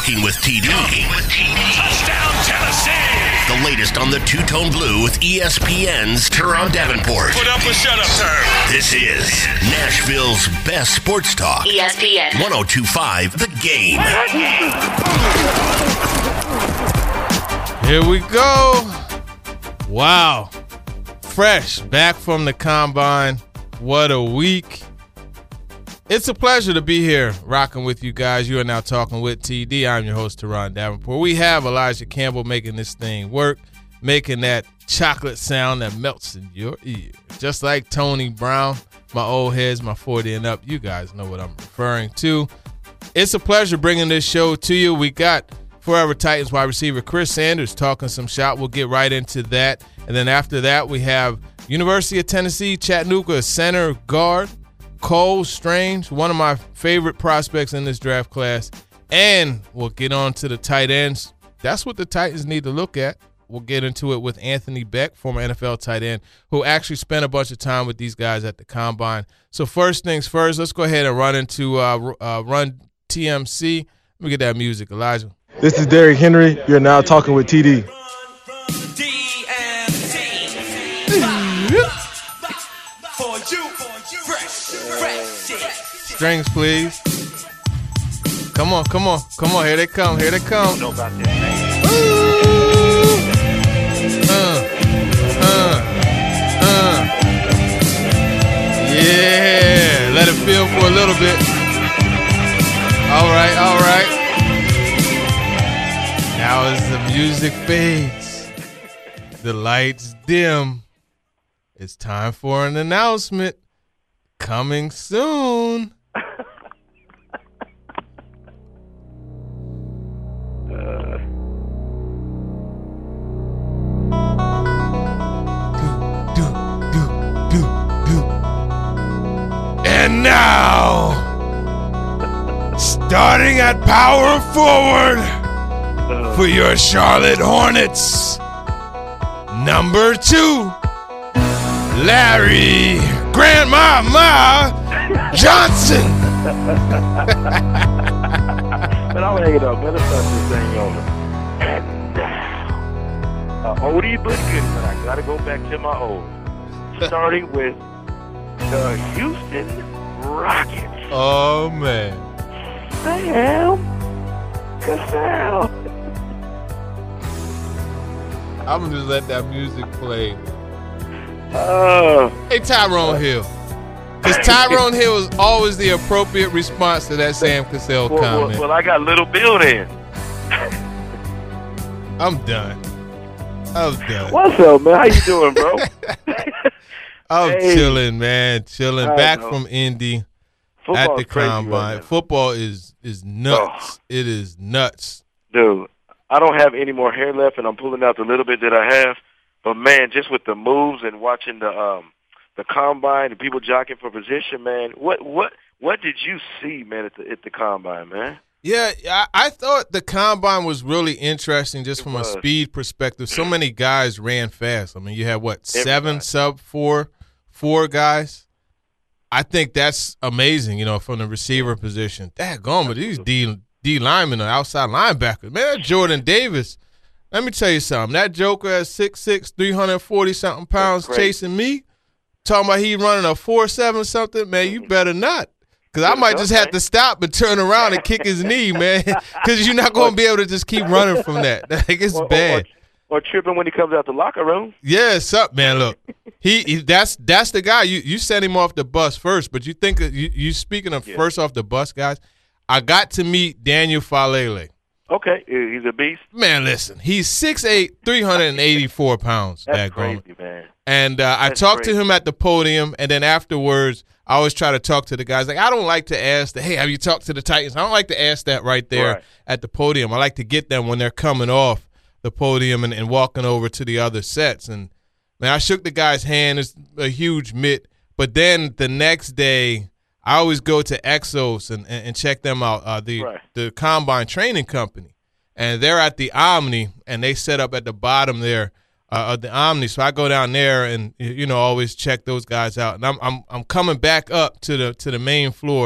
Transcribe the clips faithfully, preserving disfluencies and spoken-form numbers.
Talking with T D. Talking with T D. Touchdown, Tennessee! The latest on the Two-Tone Blue with E S P N's Teron Davenport. Put up a shut-up term. This is Nashville's best sports talk. E S P N. one oh two point five The Game. Here we go. Wow. Fresh, back from the Combine. What a week. It's a pleasure to be here rocking with you guys. You are now talking with T D. I'm your host, Teron Davenport. We have Elijah Campbell making this thing work, making that chocolate sound that melts in your ear. Just like Tony Brown, my old heads, my forty and up. You guys know what I'm referring to. It's a pleasure bringing this show to you. We got Forever Titans wide receiver Chris Sanders talking some shop. We'll get right into that. And then after that, we have University of Tennessee, Chattanooga center guard Cole Strange, one of my favorite prospects in this draft class. And we'll get on to the tight ends. That's what the Titans need to look at. We'll get into it with Anthony Beck, former N F L tight end, who actually spent a bunch of time with these guys at the Combine. So first things first, let's go ahead and run into uh, uh, Run T M C. Let me get that music, Elijah. This is Derrick Henry. You're now talking with T D. Strings, please. Come on, come on, come on. Here they come, here they come. Know about this name. Uh, uh, uh. Yeah, let it feel for a little bit. All right, all right. Now as the music fades, the lights dim, it's time for an announcement. Coming soon. And now, starting at power forward for your Charlotte Hornets, number two, Larry Grandmama Johnson. But I'll hang it up. Let us start this thing over. And now, uh, oldie but goodie, but I gotta go back to my old. Starting with the Houston Rockets. Oh, man. Sam Cassell. I'm going to just let that music play. Uh, Hey, Tyrone Hill. Because Tyrone Hill is always the appropriate response to that Sam Cassell well, comment. well, well, I got Little Bill then. I'm done. I'm done. What's up, man? How you doing, bro? I'm Hey. chilling, man. Chilling. I Back know. from Indy Football's at the crazy Combine. right now. Football is is nuts. It is nuts. Dude, I don't have any more hair left, and I'm pulling out the little bit that I have. But, man, just with the moves and watching the um, the Combine and people jockeying for position, man, what what what did you see, man, at the, at the Combine, man? Yeah, I, I thought the Combine was really interesting just It from was. a speed perspective. So many guys ran fast. I mean, you had, what, seven Everybody. sub four, four guys? I think that's amazing, you know, from the receiver position. Daggone, but these D, D linemen are outside linebackers. Man, that Jordan Davis, let me tell you something. That joker at six six, three hundred forty-something pounds That's crazy. chasing me, talking about he running a four seven something, man, you better not. Because I might just have to stop and turn around and kick his knee, man. Because you're not going to be able to just keep running from that. Like, it's Or, bad. Or, or tripping when he comes out the locker room. Yeah, it's up, man. Look, he, he that's that's the guy. You you sent him off the bus first, but you think that you you speaking of Yeah. first off the bus, guys. I got to meet Daniel Falele. Okay, he's a beast. Man, listen, he's six eight, three hundred eighty-four pounds. That's that grown. crazy, man. And uh, I That's talked crazy. to him at the podium, and then afterwards, I always try to talk to the guys. Like, I don't like to ask, the, hey, have you talked to the Titans? I don't like to ask that right there Right. at the podium. I like to get them when they're coming off the podium and, and walking over to the other sets. And, man, I shook the guy's hand. It's a huge mitt. But then the next day, I always go to Exos and, and, and check them out, uh, the, Right. the Combine Training Company. And they're at the Omni, and they set up at the bottom there uh, of the Omni. So I go down there and, you know, always check those guys out. And I'm I'm I'm coming back up to the to the main floor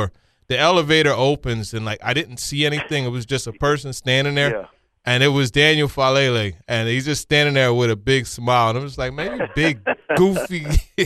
the elevator opens and like I didn't see anything. It was just a person standing there. Yeah. And it was Daniel Falele, and he's just standing there with a big smile. And I'm just like, man, you big, goofy.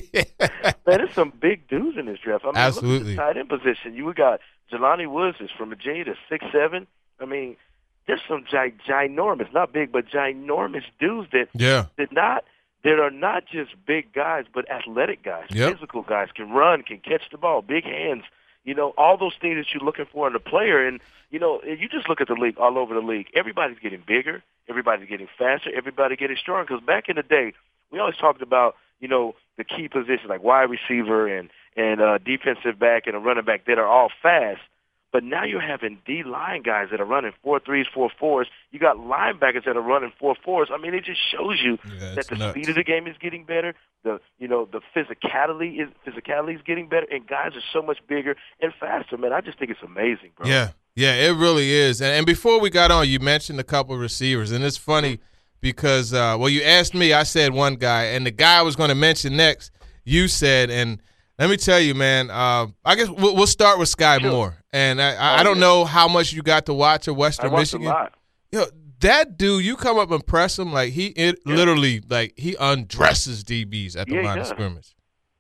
Man, there's some big dudes in this draft. I mean, Absolutely. Look at the tight end position. You got Jelani Woods is from Virginia, to six seven. I mean, there's some gi- ginormous, not big, but ginormous dudes that Yeah. did not that are not just big guys, but athletic guys, Yep. physical guys, can run, can catch the ball, big hands. You know, all those things that you're looking for in a player. And, you know, you just look at the league, all over the league. Everybody's getting bigger. Everybody's getting faster. Everybody getting stronger. Because back in the day, we always talked about, you know, the key positions like wide receiver and, and uh, defensive back and a running back that are all fast. But now you're having D-line guys that are running four threes, four fours. You got linebackers that are running four fours. I mean, it just shows you Yeah, that the nuts. speed of the game is getting better. The you know the physicality is physicality is getting better, and guys are so much bigger and faster. Man, I just think it's amazing, bro. Yeah, yeah, it really is. And, and before we got on, you mentioned a couple of receivers, and it's funny because, uh, well, you asked me, I said one guy, and the guy I was going to mention next, you said, and let me tell you, man, uh, I guess we'll, we'll start with Sky Sure. Moore. And I, I, Oh, I don't yeah. know how much you got to watch at Western I watched Michigan. a lot. Yo, that dude, you come up and press him like he it Yeah. literally like he undresses D Bs at the Yeah, he line of does. scrimmage.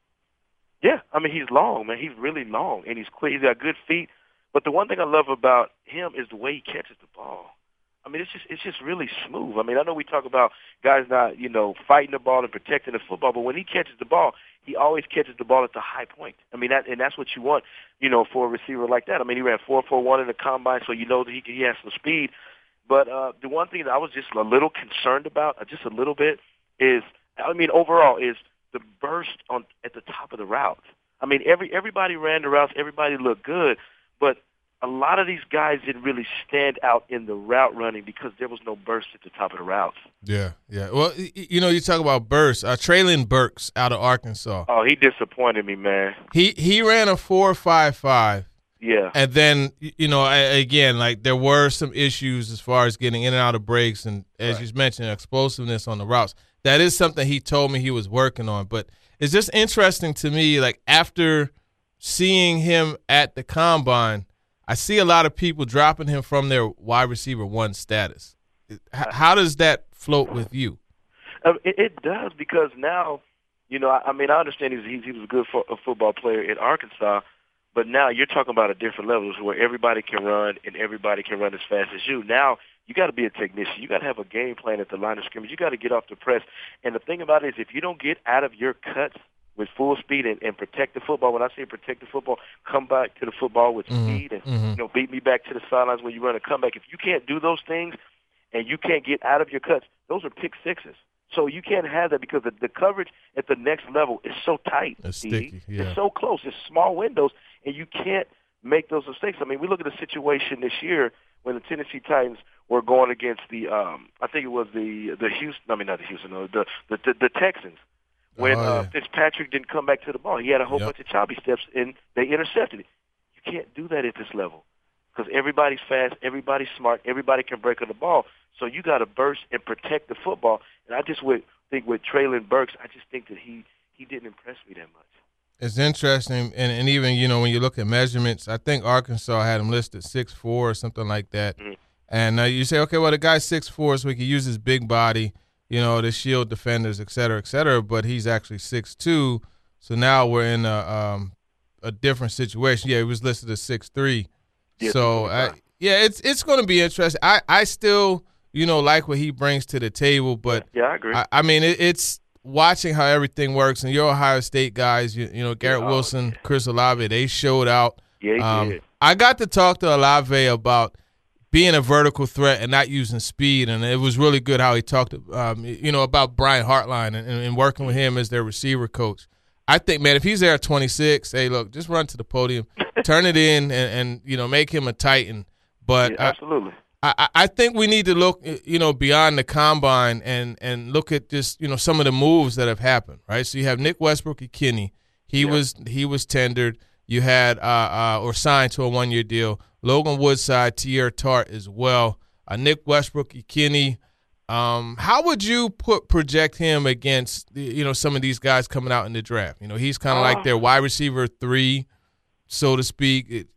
Yeah, I mean, he's long, man. He's really long, and he's quick. He's got good feet. But the one thing I love about him is the way he catches the ball. I mean, it's just it's just really smooth. I mean, I know we talk about guys not, you know, fighting the ball and protecting the football, but when he catches the ball, he always catches the ball at the high point. I mean, that and that's what you want, you know, for a receiver like that. I mean, he ran four four one in the combine, so you know that he he has some speed. But uh, the one thing that I was just a little concerned about, uh, just a little bit, is I mean, overall, is the burst on at the top of the route. I mean, every everybody ran the routes, everybody looked good, but a lot of these guys didn't really stand out in the route running because there was no burst at the top of the routes. Yeah, yeah. Well, y- you know, you talk about bursts. Uh, Traylon Burks out of Arkansas. Oh, he disappointed me, man. He he ran a four five five. Yeah. And then, you know, I- again, like there were some issues as far as getting in and out of breaks and, as Right. you mentioned, explosiveness on the routes. That is something he told me he was working on. But it's just interesting to me, like after seeing him at the Combine, I see a lot of people dropping him from their wide receiver one status. H- How does that float with you? Um, it, it does because now, you know, I, I mean, I understand he's, he's, he was a good fo- a football player in Arkansas, but now you're talking about a different levels where everybody can run and everybody can run as fast as you. Now you got to be a technician. You got to have a game plan at the line of scrimmage. You got to get off the press. And the thing about it is if you don't get out of your cuts with full speed and, and protect the football, when I say protect the football, come back to the football with Mhm, speed and, mhm. you know, beat me back to the sidelines when you run a comeback. If you can't do those things and you can't get out of your cuts, those are pick sixes. So you can't have that because the, the coverage at the next level is so tight. It's D D. sticky, yeah. It's so close. It's small windows, and you can't make those mistakes. I mean, we look at the situation this year when the Tennessee Titans were going against the, um, I think it was the the Houston. I mean, not the Houston, no, the the the, the Texans. When Oh, uh, yeah. Fitzpatrick didn't come back to the ball, he had a whole Yep. bunch of choppy steps, and they intercepted it. You can't do that at this level because everybody's fast, everybody's smart, everybody can break on the ball. So you got to burst and protect the football. And I just would think with Traylon Burks, I just think that he he didn't impress me that much. It's interesting, and, and even, you know, when you look at measurements, I think Arkansas had him listed six four or something like that. Mhm. And uh, you say, okay, well, the guy's six four, so he can use his big body, you know, to shield defenders, et cetera, et cetera, but he's actually six two, so now we're in a um, a different situation. Yeah, he was listed as six three. Yeah, So, I, yeah, it's it's going to be interesting. I, I still, you know, like what he brings to the table, but Yeah, I agree. I, I mean, it, it's watching how everything works, and your Ohio State guys, you, you know, Garrett Yeah, oh, Wilson, yeah. Chris Olave, they showed out. yeah, he Um, did. I got to talk to Olave about being a vertical threat and not using speed, and it was really good how he talked, um, you know, about Brian Hartline and, and working with him as their receiver coach. I think, man, if he's there at twenty-six, hey, look, just run to the podium, turn it in, and, and you know, make him a Titan. But Yeah, I, absolutely. I, I think we need to look, you know, beyond the combine and, and look at just, you know, some of the moves that have happened, right? So you have Nick Westbrook-Ikhine. He Yeah. was he was tendered. You had uh, uh, or signed to a one year deal. Logan Woodside, Tier Tart as well. Uh, Nick Westbrook-Ikhine. Um, how would you put project him against, you know, some of these guys coming out in the draft? You know, he's kind of Uh, like their wide receiver three, so to speak. It,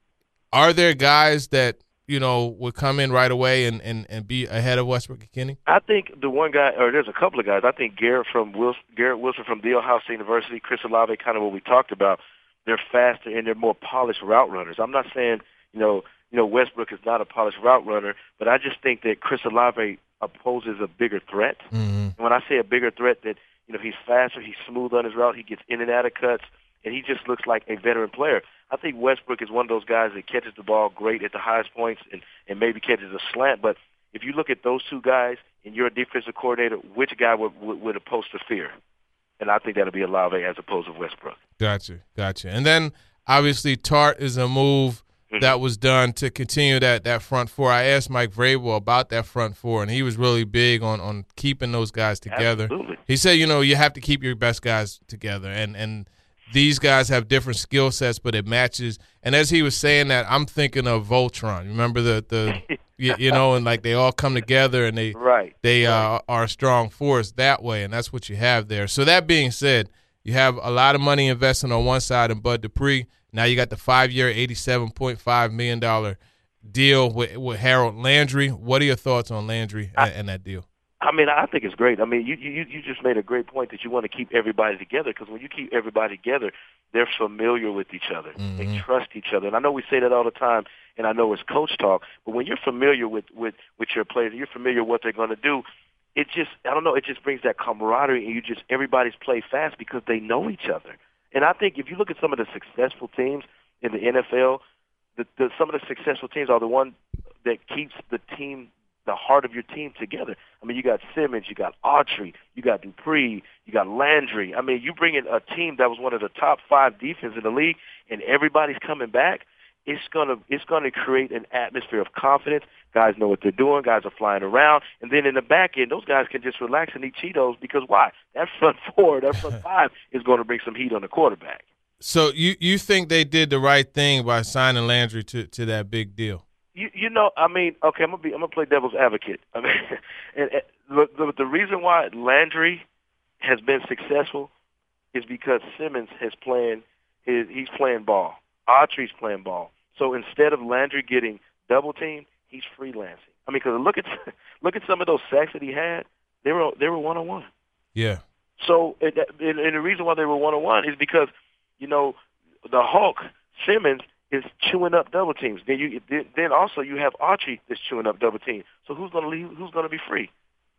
Are there guys that, you know, would come in right away and, and, and be ahead of Westbrook and Kenny? I think the one guy, or there's a couple of guys. I think Garrett from Wilson, Garrett Wilson from Dalhousie University, Chris Olave, kind of what we talked about. They're faster and they're more polished route runners. I'm not saying, you know, you know Westbrook is not a polished route runner, but I just think that Chris Olave poses a bigger threat. Mm-hmm. And when I say a bigger threat, that you know he's faster, he's smooth on his route, he gets in and out of cuts, and he just looks like a veteran player. I think Westbrook is one of those guys that catches the ball great at the highest points and, and maybe catches a slant. But if you look at those two guys and you're a defensive coordinator, which guy would, would, would oppose to fear? And I think that'll be Olave as opposed to Westbrook. Gotcha, gotcha. And then, obviously, Tart is a move mm-hmm. that was done to continue that, that front four. I asked Mike Vrabel about that front four, and he was really big on, on keeping those guys together. Absolutely. He said, you know, you have to keep your best guys together, and, and these guys have different skill sets, but it matches. And as he was saying that, I'm thinking of Voltron. Remember the, the you, you know, and like they all come together and they right. they right. Uh, are a strong force that way, and that's what you have there. So that being said, you have a lot of money invested on one side in Bud Dupree. Now you got the five-year, eighty-seven point five million dollars deal with, with Harold Landry. What are your thoughts on Landry and, and that deal? I mean, I think it's great. I mean, you you you just made a great point that you want to keep everybody together, because when you keep everybody together, they're familiar with each other. Mm-hmm. They trust each other. And I know we say that all the time, and I know it's coach talk, but when you're familiar with, with, with your players, you're familiar with what they're going to do, it just, I don't know, it just brings that camaraderie, and you just, everybody's play fast because they know each other. And I think if you look at some of the successful teams in the N F L, the, the, some of the successful teams are the one that keeps the team, the heart of your team together. I mean, you got Simmons, you got Autry, you got Dupree, you got Landry. I mean, you bring in a team that was one of the top five defense in the league, and everybody's coming back. It's gonna it's gonna create an atmosphere of confidence. Guys know what they're doing. Guys are flying around, and then in the back end, those guys can just relax and eat Cheetos, because why? That front four, that front five is going to bring some heat on the quarterback. So you you think they did the right thing by signing Landry to, to that big deal? You, you know, I mean, okay, I'm gonna be, I'm gonna play devil's advocate. I mean, and, and the, the, the reason why Landry has been successful is because Simmons has playing, his, he's playing ball. Autry's playing ball. So instead of Landry getting double teamed, he's freelancing. I mean, because look at look at some of those sacks that he had. They were they were one on one. Yeah. So and, and the reason why they were one on one is because, you know, the Hulk Simmons is chewing up double teams. Then you then also you have Autry that's chewing up double teams. So who's gonna leave? Who's gonna be free?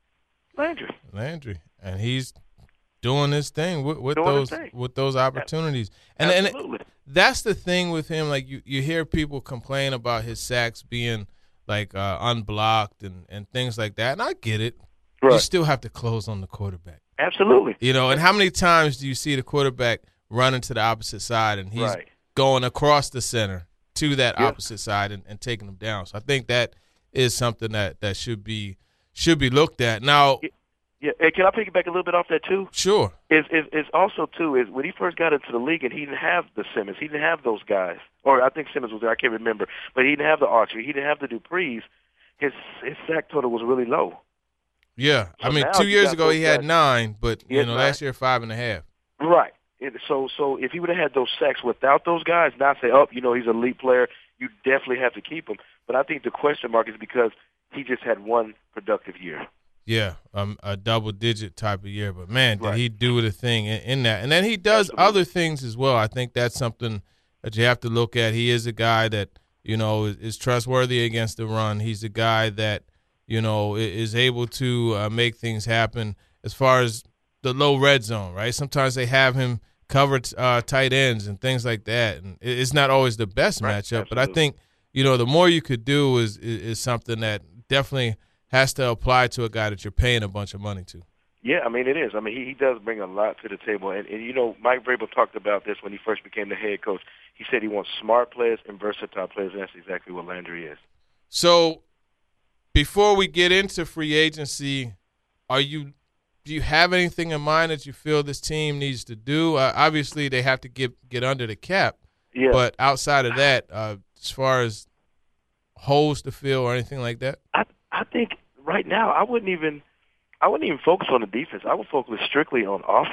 Landry. Landry, and he's doing his thing with, with doing those thing. with those opportunities. And Absolutely. and that's the thing with him. Like you, you hear people complain about his sacks being like uh, unblocked and, and things like that. And I get it. Right. You still have to close on the quarterback. Absolutely. You know, and how many times do you see the quarterback running to the opposite side and he's right. going across the center to that yeah. opposite side and, and taking them down? So I think that is something that, that should be should be looked at. Now, yeah, yeah. Hey, can I piggyback a little bit off that too? Sure. Is is is also too is when he first got into the league and he didn't have the Simmons, he didn't have those guys, or I think Simmons was there, I can't remember, but he didn't have the Autry, he didn't have the Duprees. His his sack total was really low. Yeah, so I mean, two years ago he had guys. nine, but you know, nine. last year five and a half. Right. And so so if he would have had those sacks without those guys, not say, oh, you know, he's an elite player, you definitely have to keep him. But I think the question mark is because he just had one productive year. Yeah, um, a double-digit type of year. But, man, did right. he do the thing in, in that. And then he does Absolutely. other things as well. I think that's something that you have to look at. He is a guy that, you know, is, is trustworthy against the run. He's a guy that, you know, is able to uh, make things happen as far as the low red zone, right? Sometimes they have him cover uh, tight ends and things like that. And it's not always the best right. matchup. Absolutely. But I think, you know, the more you could do is, is, is something that definitely – has to apply to a guy that you're paying a bunch of money to. Yeah, I mean, it is. I mean, he, he does bring a lot to the table. And, and, you know, Mike Vrabel talked about this when he first became the head coach. He said he wants smart players and versatile players, and that's exactly what Landry is. So before we get into free agency, are you do you have anything in mind that you feel this team needs to do? Uh, obviously, they have to get, get under the cap. Yeah. But outside of that, uh, as far as holes to fill or anything like that? I I think right now I wouldn't even I wouldn't even focus on the defense. I would focus strictly on offense.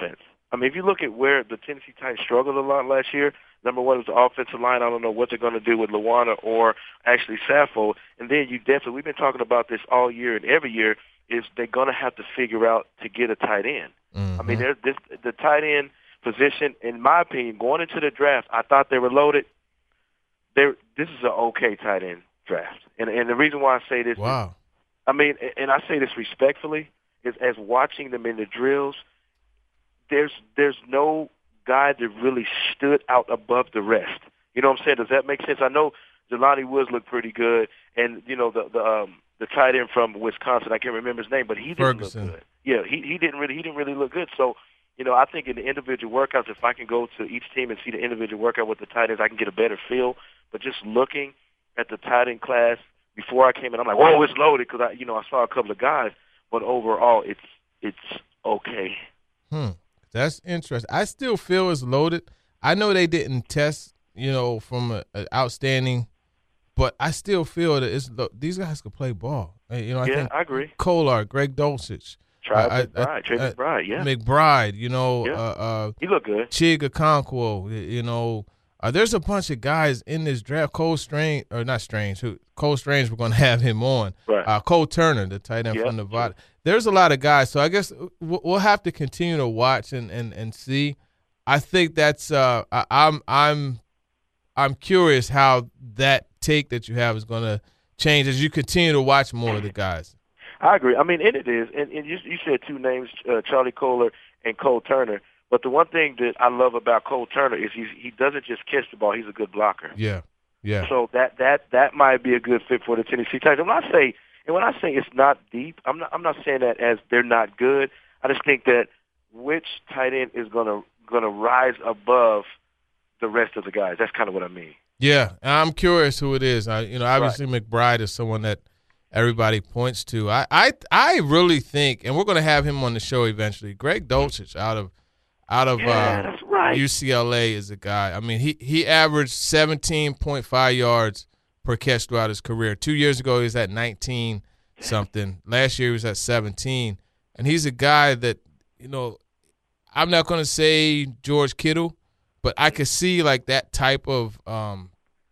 I mean, if you look at where the Tennessee Titans struggled a lot last year, number one was the offensive line. I don't know what they're going to do with Luana or actually Sappho. And then you definitely, we've been talking about this all year and every year, is they're going to have to figure out to get a tight end. Mm-hmm. I mean, there's this, the tight end position, in my opinion, going into the draft, I thought they were loaded. They're, this is an okay tight end draft. And, and the reason why I say this wow. is, I mean, and I say this respectfully, is as watching them in the drills, there's there's no guy that really stood out above the rest. You know what I'm saying? Does that make sense? I know Jelani Woods looked pretty good, and, you know, the the um, the tight end from Wisconsin, I can't remember his name, but he didn't Ferguson. look good. Yeah, he he didn't really he didn't really look good. So, you know, I think in the individual workouts, if I can go to each team and see the individual workout with the tight ends, I can get a better feel. But just looking at the tight end class before I came in, I'm like, whoa, it's loaded, because I, you know, I saw a couple of guys, but overall, it's it's okay. Hmm, that's interesting. I still feel it's loaded. I know they didn't test, you know, from a, a outstanding, but I still feel that it's these guys could play ball. You know, I yeah, think I agree. Kolar, Greg Dulcich, Try I, McBride, I, Trey I, McBride, yeah, McBride. You know, yeah. uh, uh, he looked good. Chiga Okonkwo, you know. Uh, there's a bunch of guys in this draft. Cole Strange, or not Strange, who Cole Strange, we're going to have him on. Right. Uh, Cole Turner, the tight end yeah, from Nevada. sure. There's a lot of guys. So I guess we'll have to continue to watch and, and, and see. I think that's uh, I, I'm I'm I'm curious how that take that you have is going to change as you continue to watch more of the guys. I agree. I mean, and it is. And, and you, you said two names, uh, Charlie Kolar and Cole Turner. But the one thing that I love about Cole Turner is he's, he doesn't just catch the ball; he's a good blocker. Yeah, yeah. So that that that might be a good fit for the Tennessee Titans. And when I say and when I say it's not deep, I'm not I'm not saying that as they're not good. I just think that which tight end is gonna gonna rise above the rest of the guys. That's kind of what I mean. Yeah, I'm curious who it is. I, you know, obviously right. McBride is someone that everybody points to. I I I really think, and we're gonna have him on the show eventually. Greg Dulcich out of Out of yeah, uh, that's right. U C L A is a guy. I mean, he, he averaged seventeen point five yards per catch throughout his career. Two years ago, he was at nineteen something. Last year, he was at seventeen. And he's a guy that, you know, I'm not going to say George Kittle, but I could see like that type of um,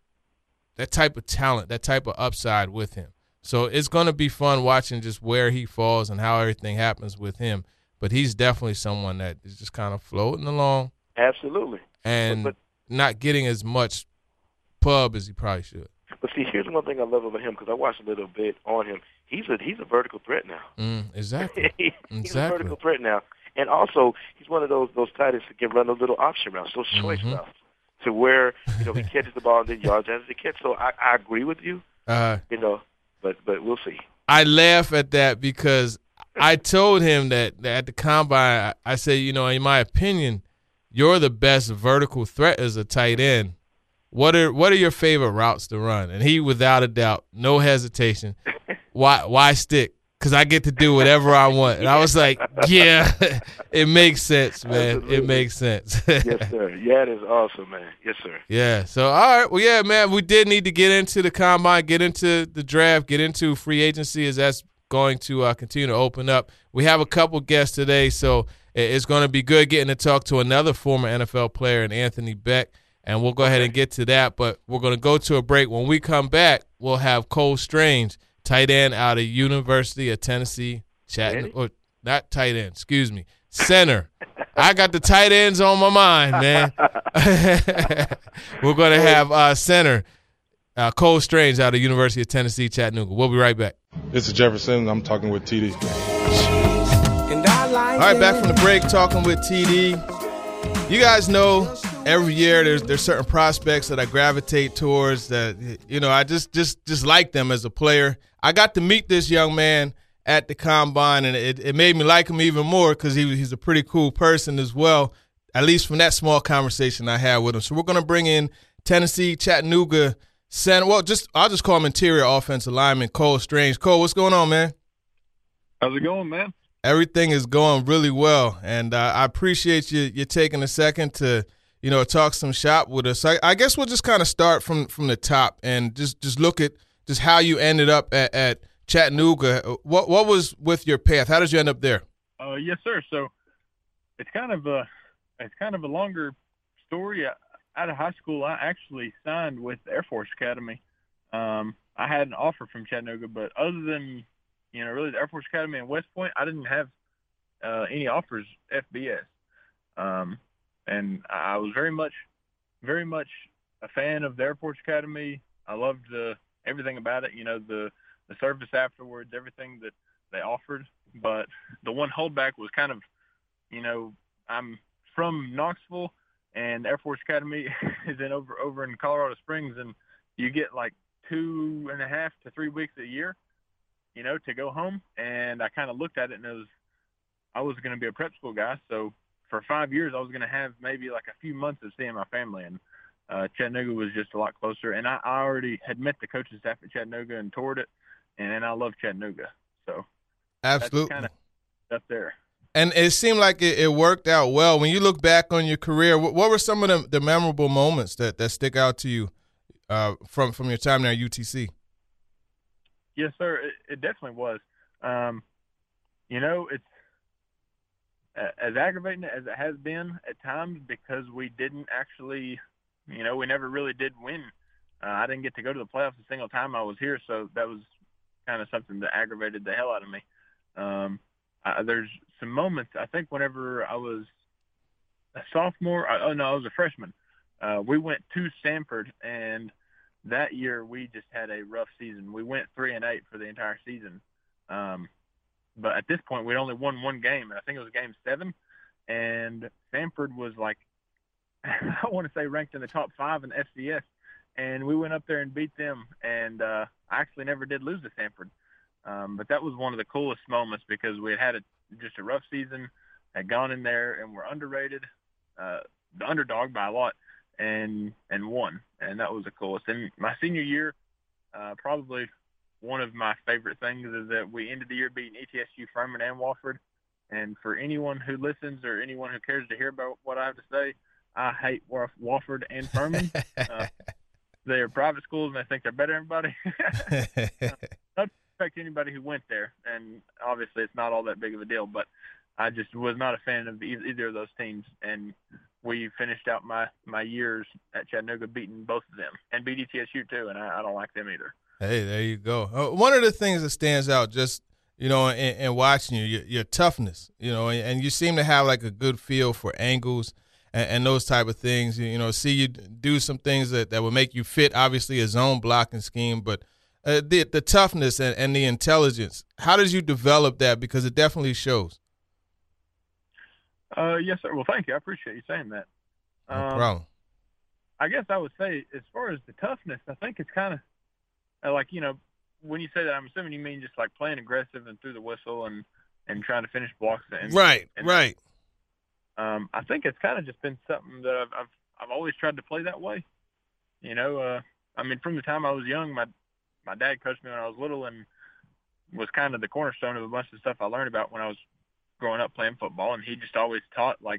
that type of talent, that type of upside with him. So it's going to be fun watching just where he falls and how everything happens with him. But he's definitely someone that is just kind of floating along. Absolutely. And but, but, not getting as much pub as he probably should. But see, here's one thing I love about him, because I watched a little bit on him. He's a he's a vertical threat now. Mm, exactly. he's exactly. a vertical threat now. And also, he's one of those those tight ends that can run a little option routes, those choice mm-hmm. routes, to where, you know, he catches the ball and then yards after the catch. So I, I agree with you, uh, you know, but but we'll see. I laugh at that because I told him that, that at the combine, I said, you know, in my opinion, you're the best vertical threat as a tight end. What are what are your favorite routes to run? And he, without a doubt, no hesitation, why why stick? Because I get to do whatever I want. And I was like, yeah, it makes sense, man. Absolutely. It makes sense. Yes, sir. Yeah, it is awesome, man. Yes, sir. Yeah. So, all right. Well, yeah, man, we did need to get into the combine, get into the draft, get into free agency, as that's going to uh, continue to open up. We have a couple guests today, so it's going to be good getting to talk to another former N F L player, and Anthony Beck, and we'll go okay. ahead and get to that. But we're going to go to a break. When we come back, we'll have Cole Strange, tight end out of University of Tennessee, Chattanooga. Or not tight end, excuse me, center. I got the tight ends on my mind, man. We're going to have uh, center uh, Cole Strange out of University of Tennessee, Chattanooga. We'll be right back. This is Jefferson. I'm talking with T D. All right, back from the break, talking with T D. You guys know every year there's there's certain prospects that I gravitate towards that, you know, I just just just like them as a player. I got to meet this young man at the combine, and it, it made me like him even more because he, he's a pretty cool person as well, at least from that small conversation I had with him. So we're going to bring in Tennessee, Chattanooga center. Well, just I'll just call him interior offensive lineman Cole Strange. Cole, what's going on, man? How's it going, man? Everything is going really well, and uh, I appreciate you you taking a second to, you know, talk some shop with us. I, I guess we'll just kind of start from, from the top and just, just look at just how you ended up at, at Chattanooga. What what was with your path? How did you end up there? Uh, yes, sir. So it's kind of uh, it's kind of a longer story. Out of high school, I actually signed with the Air Force Academy. Um, I had an offer from Chattanooga, but other than, you know, really the Air Force Academy and West Point, I didn't have uh, any offers F B S. Um, and I was very much, very much a fan of the Air Force Academy. I loved the everything about it, you know, the, the service afterwards, everything that they offered. But the one holdback was kind of, you know, I'm from Knoxville, and Air Force Academy is in over over in Colorado Springs, and you get like two and a half to three weeks a year, you know, to go home. And I kind of looked at it, and it was I was going to be a prep school guy, so for five years I was going to have maybe like a few months of seeing my family, and uh, Chattanooga was just a lot closer. And I, I already had met the coaching staff at Chattanooga and toured it, and, and I love Chattanooga, so absolutely that's kind of up there. And it seemed like it, it worked out well. When you look back on your career, what, what were some of the, the memorable moments that, that stick out to you uh, from from your time there at U T C? Yes, sir. It, it definitely was. Um, you know, it's as aggravating as it has been at times because we didn't actually, you know, we never really did win. Uh, I didn't get to go to the playoffs a single time I was here, so that was kind of something that aggravated the hell out of me. Um, Uh, there's some moments, I think whenever I was a sophomore, oh no, I was a freshman, uh, we went to Stanford, and that year we just had a rough season. We went three and eight for the entire season. Um, but at this point, we'd only won one game, and I think it was game seven, and Stanford was like, I want to say ranked in the top five in F C S, and we went up there and beat them, and uh, I actually never did lose to Stanford. Um, but that was one of the coolest moments because we had had a, just a rough season, had gone in there and were underrated, uh, the underdog by a lot, and and won. And that was the coolest. And my senior year, uh, probably one of my favorite things is that we ended the year beating E T S U, Furman, and Wofford. And for anyone who listens or anyone who cares to hear about what I have to say, I hate Wofford and Furman. uh, they're private schools, and I think they're better than everybody. uh, Respect anybody who went there, and obviously it's not all that big of a deal, but I just was not a fan of either of those teams, and we finished out my, my years at Chattanooga beating both of them, and beat E T S U too, and I, I don't like them either. Hey, there you go. Uh, one of the things that stands out just, you know, in, in watching you, your, your toughness, you know, and, and you seem to have like a good feel for angles and, and those type of things, you, you know, see you do some things that, that will make you fit, obviously, a zone blocking scheme, but Uh, the the toughness and, and the intelligence. How did you develop that? Because it definitely shows. Uh, yes, sir. Well, thank you. I appreciate you saying that. No um, problem. I guess I would say, as far as the toughness, I think it's kind of uh, like, you know, when you say that, I'm assuming you mean just like playing aggressive and through the whistle and, and trying to finish blocks. And, right, and, right. Um, I think it's kind of just been something that I've, I've I've always tried to play that way. You know, uh, I mean, from the time I was young, my My dad coached me when I was little and was kind of the cornerstone of a bunch of stuff I learned about when I was growing up playing football. And he just always taught, like,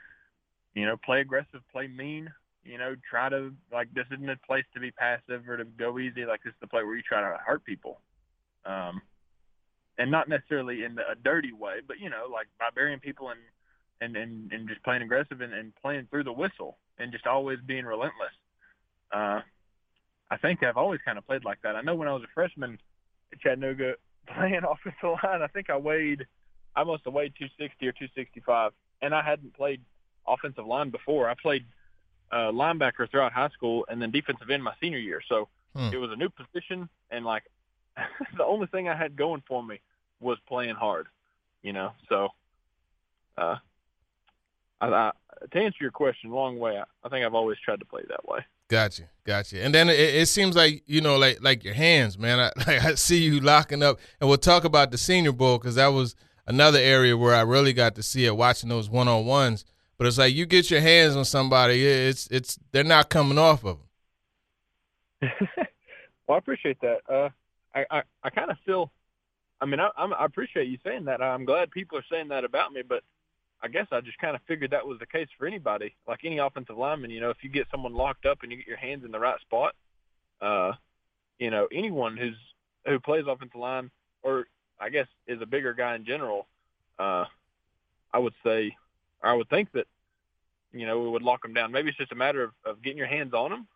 you know, play aggressive, play mean, you know, try to, like, this isn't a place to be passive or to go easy. Like, this is the play where you try to hurt people. Um, and not necessarily in a dirty way, but, you know, like by burying people and, and, and, and just playing aggressive and, and playing through the whistle and just always being relentless. Uh, I think I've always kind of played like that. I know when I was a freshman at Chattanooga playing offensive line, I think I weighed, I must have weighed two sixty or two sixty-five, and I hadn't played offensive line before. I played uh, linebacker throughout high school and then defensive end my senior year. So hmm. it was a new position, and, like, the only thing I had going for me was playing hard, you know. So uh, I, I, to answer your question, long way, I, I think I've always tried to play that way. Gotcha, gotcha. And then it, it seems like, you know, like like your hands, man. I, like I see you locking up. And we'll talk about the Senior Bowl because that was another area where I really got to see it, watching those one-on-ones. But it's like you get your hands on somebody, it's it's they're not coming off of them. Well, I appreciate that. Uh, I, I, I kind of feel – I mean, I, I'm, I appreciate you saying that. I'm glad people are saying that about me, but I guess I just kind of figured that was the case for anybody, like any offensive lineman. You know, if you get someone locked up and you get your hands in the right spot, uh, you know, anyone who's who plays offensive line or I guess is a bigger guy in general, uh, I would say, or I would think that you know, we would lock them down. Maybe it's just a matter of, of getting your hands on them.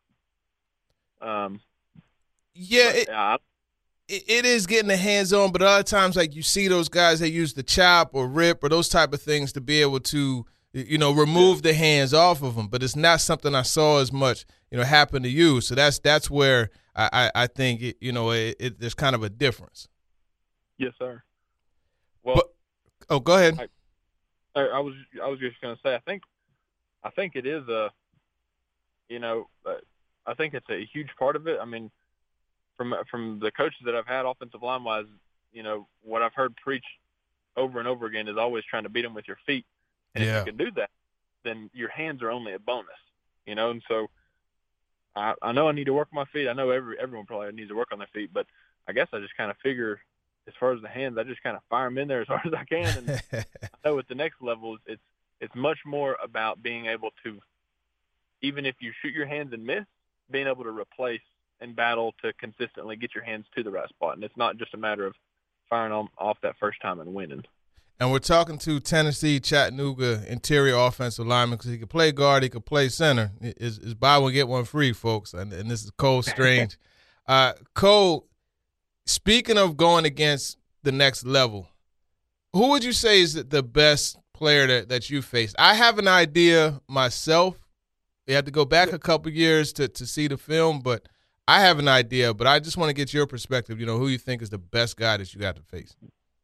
Um, yeah, but, it, uh, it, it is getting the hands on, but other times, like you see those guys that use the chop or rip or those type of things to be able to, you know, remove the hands off of them. But it's not something I saw as much, you know, happen to you. So that's that's where I, I, I think, it, you know, it, it, there's kind of a difference. Yes, sir. Well, but, oh, go ahead. I, I was I was just going to say, I think I think it is a, you know, uh, I think it's a huge part of it. I mean, from from the coaches that I've had, offensive line wise, you know, what I've heard preached over and over again is always trying to beat them with your feet. And yeah. if you can do that, then your hands are only a bonus, you know. And so I, I know I need to work on my feet. I know every everyone probably needs to work on their feet, but I guess I just kind of figure, as far as the hands, I just kind of fire them in there as hard as I can. And I know at the next level, it's it's much more about being able to, even if you shoot your hands and miss, being able to replace and battle to consistently get your hands to the right spot. And it's not just a matter of firing on, off that first time and winning. And we're talking to Tennessee Chattanooga interior offensive lineman because he could play guard, he could play center. Is is buy one get one free, folks. And, and this is Cole Strange. uh, Cole, speaking of going against the next level, who would you say is the best player that, that you faced? I have an idea myself. You have to go back a couple years to, to see the film, but I have an idea. But I just want to get your perspective. You know, who you think is the best guy that you got to face?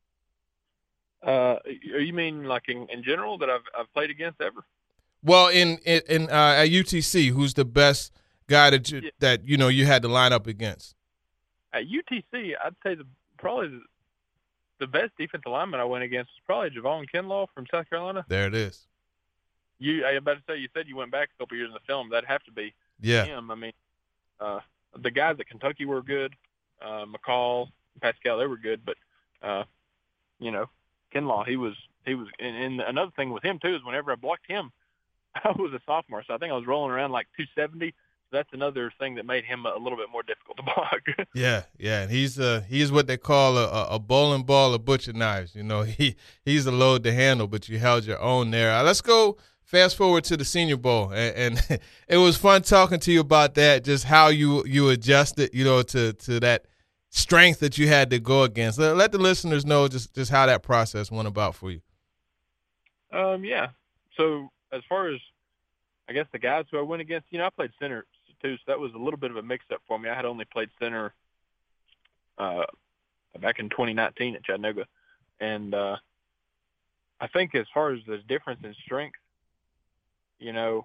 Uh, you mean like in, in general that I've I've played against ever? Well, in in, in uh, at U T C, who's the best guy that you, yeah. that you know you had to line up against? At U T C, I'd say the probably the, the best defensive lineman I went against was probably Javon Kinlaw from South Carolina. There it is. You, I was about to say, you said you went back a couple years in the film. That'd have to be yeah. him. I mean, uh, the guys at Kentucky were good. Uh, McCall, Pascal, they were good. But, uh, you know, Kinlaw, he was he was. And, and another thing with him too is whenever I blocked him, I was a sophomore, so I think I was rolling around like two seventy. So that's another thing that made him a little bit more difficult to block. yeah, yeah, and he's uh he's what they call a, a bowling ball of butcher knives. You know, he he's a load to handle, but you held your own there. Uh, let's go fast forward to the Senior Bowl, and, and it was fun talking to you about that. Just how you you adjusted, you know, to to that strength that you had to go against. Let, let the listeners know just, just how that process went about for you. Um, yeah. So as far as, I guess, the guys who I went against, you know, I played center too, so that was a little bit of a mix-up for me. I had only played center uh, back in twenty nineteen at Chattanooga. And uh, I think as far as the difference in strength, you know,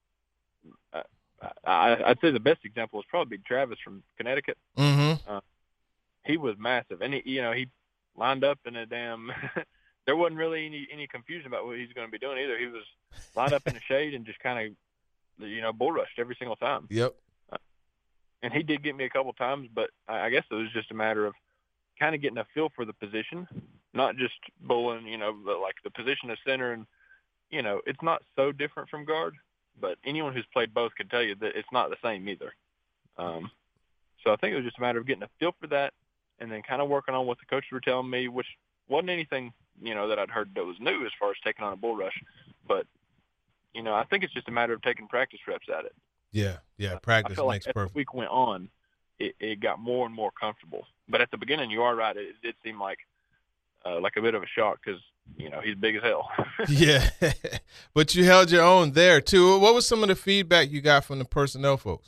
I, I, I'd say the best example is probably Travis from Connecticut. Mm-hmm. Uh, he was massive, and he, you know, he lined up in a damn. There wasn't really any any confusion about what he's going to be doing either. He was lined up in the shade and just kind of, you know, bull rushed every single time. Yep. Uh, and he did get me a couple times, but I, I guess it was just a matter of kind of getting a feel for the position, not just bowling, you know, but like the position of center. And, you know, it's not so different from guard, but anyone who's played both can tell you that it's not the same either. Um, so I think it was just a matter of getting a feel for that and then kind of working on what the coaches were telling me, which wasn't anything, you know, that I'd heard that was new as far as taking on a bull rush. But, you know, I think it's just a matter of taking practice reps at it. Yeah, yeah, practice I feel makes like perfect. As the week went on, it, it got more and more comfortable. But at the beginning, you are right. It, it did seem like uh, like a bit of a shock because, you know, he's big as hell. Yeah, but you held your own there, too. What was some of the feedback you got from the personnel folks?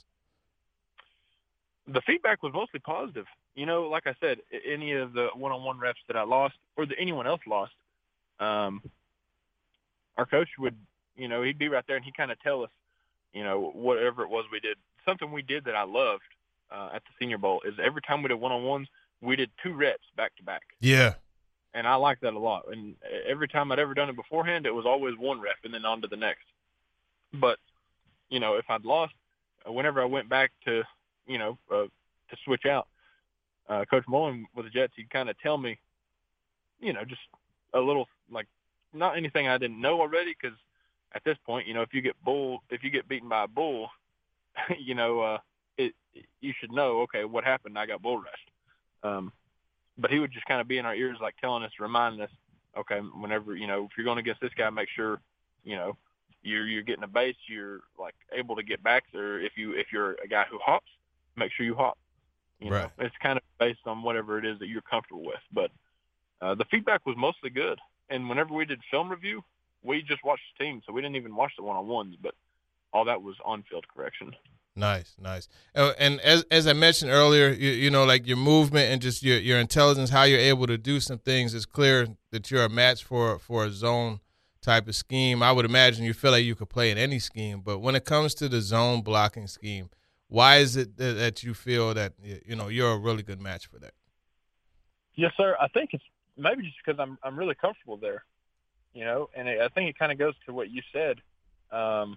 The feedback was mostly positive. You know, like I said, any of the one-on-one reps that I lost or that anyone else lost, um, our coach would, you know, he'd be right there and he'd kind of tell us, you know, whatever it was we did. Something we did that I loved uh, at the Senior Bowl is every time we did one-on-ones, we did two reps back-to-back. Yeah. And I liked that a lot. And every time I'd ever done it beforehand, it was always one rep and then on to the next. But, you know, if I'd lost, whenever I went back to, you know, uh, to switch out, uh, Coach Mullen with the Jets, he'd kind of tell me, you know, just a little, like, not anything I didn't know already, because at this point, you know, if you get bull, if you get beaten by a bull, you know, uh, it, you should know, okay, what happened? I got bull rushed. Um, but he would just kind of be in our ears, like telling us, reminding us, okay, whenever, you know, if you're going against this guy, make sure, you know, you're you're getting a base, you're like able to get back there. If you if you're a guy who hops, make sure you hop. You right. know, it's kind of based on whatever it is that you're comfortable with. But uh, the feedback was mostly good. And whenever we did film review, we just watched the team, so we didn't even watch the one-on-ones. But all that was on-field correction. Nice, nice. Uh, and as as I mentioned earlier, you, you know, like your movement and just your, your intelligence, how you're able to do some things, it's clear that you're a match for for a zone type of scheme. I would imagine you feel like you could play in any scheme. But when it comes to the zone blocking scheme, why is it that, that you feel that, you know, you're a really good match for that? Yes, sir. I think it's maybe just because I'm I'm really comfortable there, you know, and it, I think it kind of goes to what you said. Um,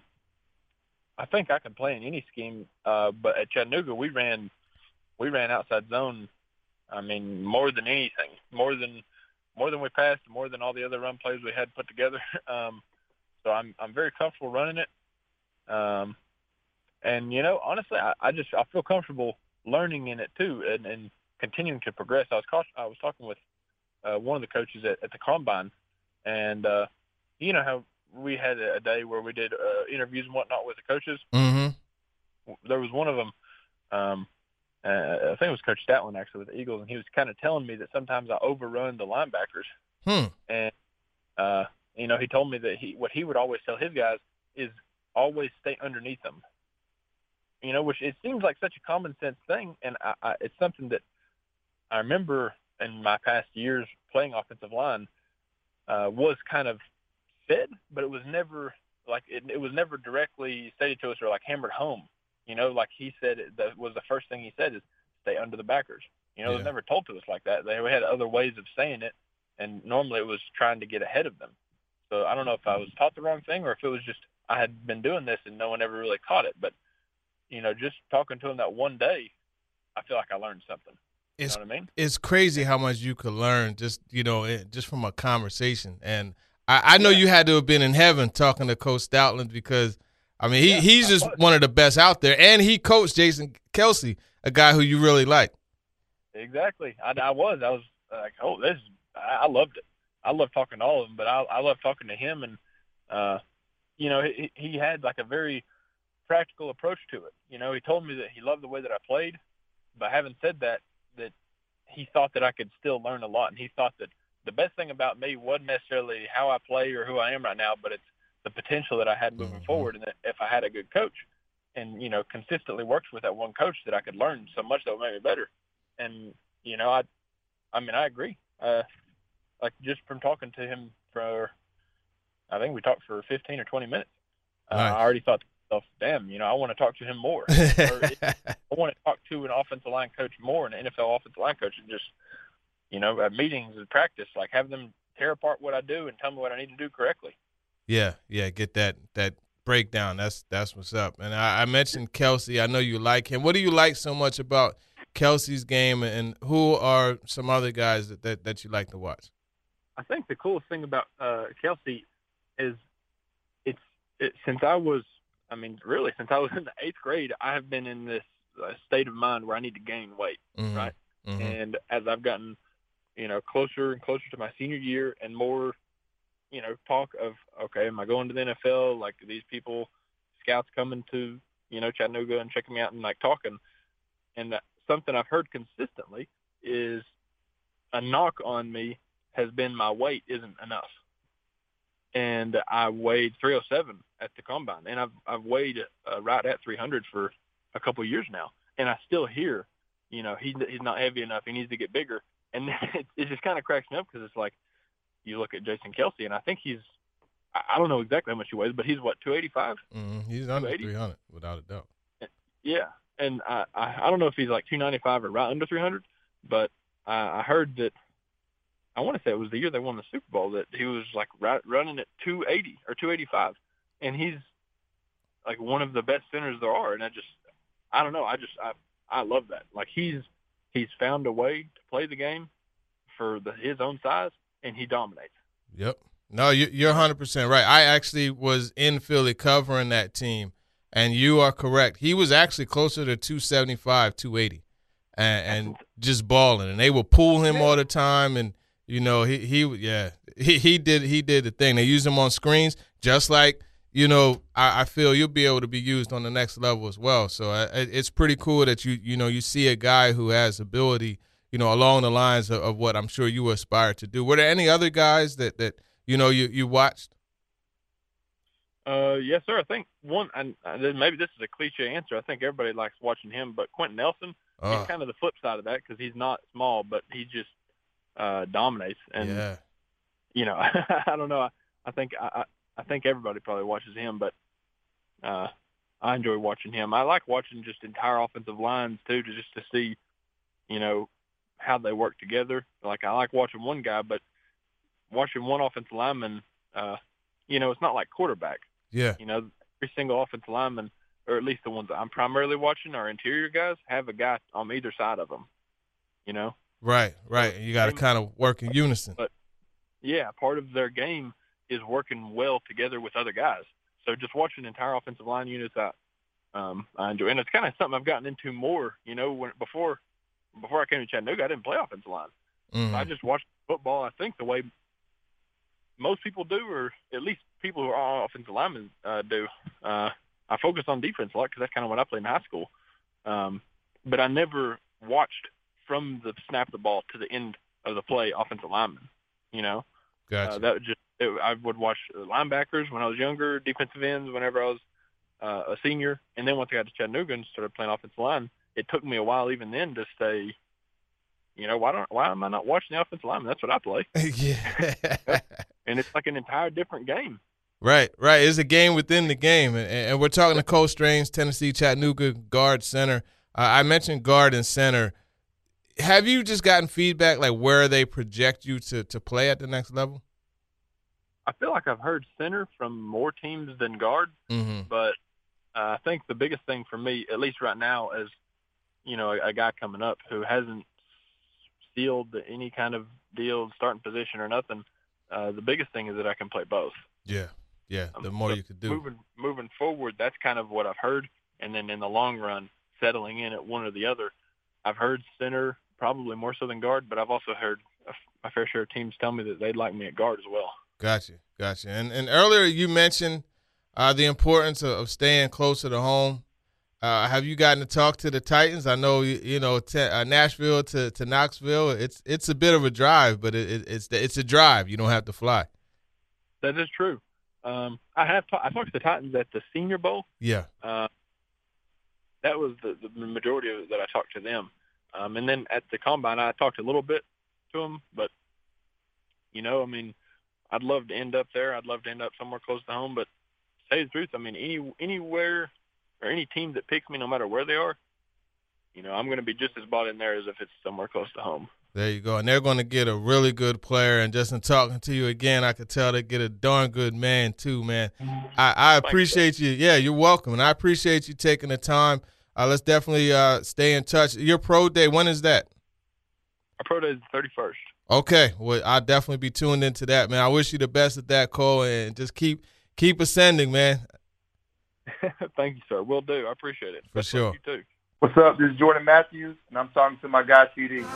I think I can play in any scheme, uh, but at Chattanooga we ran we ran outside zone. I mean, more than anything, more than more than we passed, more than all the other run plays we had put together. um, so I'm I'm very comfortable running it. Um, And, you know, honestly, I, I just I feel comfortable learning in it, too, and, and continuing to progress. I was I was talking with uh, one of the coaches at, at the Combine, and uh, you know how we had a day where we did uh, interviews and whatnot with the coaches? Mm-hmm. There was one of them, um, uh, I think it was Coach Statland, actually, with the Eagles, and he was kind of telling me that sometimes I overrun the linebackers. Hmm. And, uh, you know, he told me that he what he would always tell his guys is always stay underneath them. You know, which it seems like such a common sense thing, and I, I, it's something that I remember in my past years playing offensive line uh, was kind of said, but it was never like it, it was never directly stated to us or like hammered home. You know, like he said, it, that was the first thing he said is stay under the backers. You know, Yeah. it was never told to us like that. They had other ways of saying it, and normally it was trying to get ahead of them. So I don't know if I was taught the wrong thing or if it was just I had been doing this and no one ever really caught it, but. You know, just talking to him that one day, I feel like I learned something. You It's, know what I mean? It's crazy how much you could learn just, you know, it, just from a conversation. And I, I know yeah. you had to have been in heaven talking to Coach Stoutland because, I mean, he, yeah, he's just one of the best out there. And he coached Jason Kelce, a guy who you really like. Exactly. I, I was. I was like, oh, this – I loved it. I love talking to all of them, but I, I love talking to him. And, uh, you know, he, he had like a very – practical approach to it. You know, he told me that he loved the way that I played, but having said that, that he thought that I could still learn a lot, and he thought that the best thing about me wasn't necessarily how I play or who I am right now, but it's the potential that I had moving mm-hmm. forward, and that if I had a good coach and, you know, consistently worked with that one coach that I could learn so much that would make me better. And, you know, I I mean, I agree. Uh, like just from talking to him for, I think we talked for fifteen or twenty minutes, nice. uh, I already thought, damn, you know, I want to talk to him more. Or I want to talk to an offensive line coach more, an N F L offensive line coach, and just, you know, at meetings and practice, like have them tear apart what I do and tell me what I need to do correctly. Yeah, yeah, get that that breakdown. That's that's what's up. And I, I mentioned Kelce. I know you like him. What do you like so much about Kelce's game, and who are some other guys that, that, that you like to watch? I think the coolest thing about uh, Kelce is it's it, since I was – I mean, really, since I was in the eighth grade, I have been in this uh, state of mind where I need to gain weight, mm-hmm. right? Mm-hmm. And as I've gotten, you know, closer and closer to my senior year and more, you know, talk of, okay, am I going to the N F L? Like these people, scouts coming to, you know, Chattanooga and checking me out and like talking. And that, something I've heard consistently is a knock on me has been my weight isn't enough. And I weighed three oh seven at the Combine, and I've I've weighed uh, right at three hundred for a couple of years now, and I still hear, you know, he's he's not heavy enough. He needs to get bigger, and it, it just kind of cracks me up because it's like you look at Jason Kelce, and I think he's I don't know exactly how much he weighs, but he's what two eighty-five. Mm-hmm. He's under three hundred without a doubt. Yeah, and I, I I don't know if he's like two ninety-five or right under three hundred, but I, I heard that. I want to say it was the year they won the Super Bowl that he was like right, running at two eighty or two eighty-five, and he's like one of the best centers there are. And I just, I don't know, I just, I, I love that. Like he's, he's found a way to play the game for the, his own size, and he dominates. Yep. No, you, you're one hundred percent right. I actually was in Philly covering that team, and you are correct. He was actually closer to two seventy-five, two eighty, and, and just balling. And they would pull him all the time, and you know he he yeah he he did he did the thing. They used him on screens just like you know, I, I feel you'll be able to be used on the next level as well. So I, it's pretty cool that you, you know, you see a guy who has ability, you know, along the lines of, of what I'm sure you aspire to do. Were there any other guys that, that you know, you, you watched? Uh, yes, sir. I think one, and maybe this is a cliche answer. I think everybody likes watching him, but Quentin Nelson, Uh, he's kind of the flip side of that because he's not small, but he just uh, dominates. And yeah. you know, I don't know. I, I think I, I think everybody probably watches him, but uh, I enjoy watching him. I like watching just entire offensive lines too, to just to see, you know, how they work together. Like I like watching one guy, but watching one offensive lineman, uh, you know, it's not like quarterback. Yeah. You know, every single offensive lineman, or at least the ones that I'm primarily watching, our interior guys, have a guy on either side of them. You know. Right, right. You got to kind of work in unison. But yeah, part of their game is working well together with other guys. So just watching entire offensive line units, I, um, I enjoy, and it's kind of something I've gotten into more. You know, when before before I came to Chattanooga, I didn't play offensive line. Mm-hmm. I just watched football. I think the way most people do, or at least people who are offensive linemen uh, do. Uh, I focus on defense a lot because that's kind of what I played in high school. Um, but I never watched from the snap of the ball to the end of the play offensive linemen. You know, Gotcha. uh, that would just it, I would watch linebackers when I was younger, defensive ends whenever I was uh, a senior, and then once I got to Chattanooga and started playing offensive line, it took me a while even then to stay. You know, why don't why am I not watching the offensive lineman? That's what I play. Yeah. And it's like an entire different game. Right, right. It's a game within the game. And, and we're talking to Coach Strange, Tennessee Chattanooga guard center. Uh, I mentioned guard and center. Have you just gotten feedback, like where they project you to, to play at the next level? I feel like I've heard center from more teams than guard, mm-hmm. but uh, I think the biggest thing for me, at least right now, is, you know, a, a guy coming up who hasn't sealed any kind of deal, starting position or nothing. Uh, the biggest thing is that I can play both. Yeah, yeah, the more so you could do. Moving, moving forward, that's kind of what I've heard. And then in the long run, settling in at one or the other, I've heard center probably more so than guard, but I've also heard a, a fair share of teams tell me that they'd like me at guard as well. Gotcha, gotcha. And and earlier you mentioned uh, the importance of, of staying closer to home. Uh, have you gotten to talk to the Titans? I know you, you know t- uh, Nashville to, to Knoxville. It's it's a bit of a drive, but it, it, it's it's a drive. You don't have to fly. That is true. Um, I have ta- I talked to the Titans at the Senior Bowl. Yeah. Uh, that was the, the majority of it that I talked to them. Um, and then at the Combine, I talked a little bit to them. But, you know, I mean, I'd love to end up there. I'd love to end up somewhere close to home. But to tell you the truth, I mean, any anywhere or any team that picks me, no matter where they are, you know, I'm going to be just as bought in there as if it's somewhere close to home. There you go. And they're going to get a really good player. And just in talking to you again, I could tell they get a darn good man too, man. I, I appreciate you. Yeah, you're welcome. And I appreciate you taking the time. Uh, let's definitely uh, stay in touch. Your pro day, when is that? Our pro day is the thirty-first. Okay. Well, I'll definitely be tuned into that, man. I wish you the best at that, Cole, and just keep keep ascending, man. Thank you, sir. Will do. I appreciate it. For Best sure. You too. What's up? This is Jordan Matthews, and I'm talking to my guy, T D.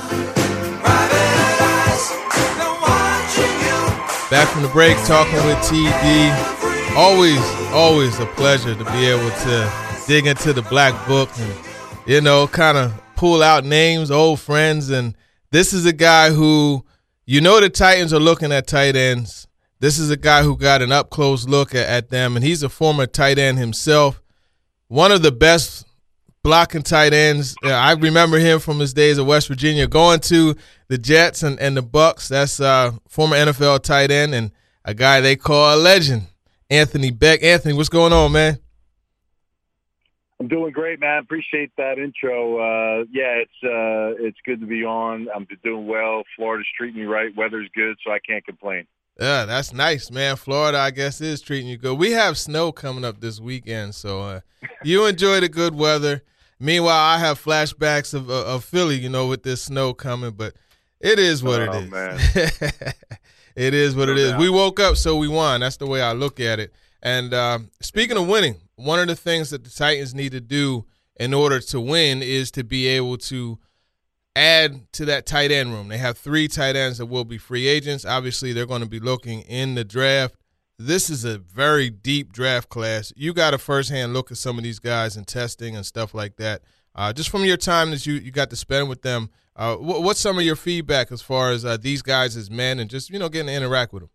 Back from the break, talking with T D. Always, always a pleasure to be able to dig into the black book and, you know, kind of pull out names, old friends. And this is a guy who, you know, the Titans are looking at tight ends. This is a guy who got an up-close look at, at them, and he's a former tight end himself. One of the best blocking tight ends. I remember him from his days at West Virginia, going to the Jets and, and the Bucks. That's uh, former N F L tight end and a guy they call a legend, Anthony Beck. Anthony, what's going on, man? I'm doing great, man. Appreciate that intro. Uh, yeah, it's uh, it's good to be on. I'm doing well. Florida's treating me right. Weather's good, so I can't complain. Yeah, that's nice, man. Florida, I guess, is treating you good. We have snow coming up this weekend, so uh, you enjoy the good weather. Meanwhile, I have flashbacks of, of of Philly, you know, with this snow coming, but it is what oh, it is. Man. It is what No it is. doubt. We woke up, so we won. That's the way I look at it. And um, speaking of winning, one of the things that the Titans need to do in order to win is to be able to add to that tight end room. They have three tight ends that will be free agents. Obviously, they're going to be looking in the draft this is a very deep draft class. You got a firsthand look at some of these guys and testing and stuff like that. Uh, just from your time that you, you got to spend with them, uh, what, what's some of your feedback as far as uh, these guys as men and just, you know, getting to interact with them?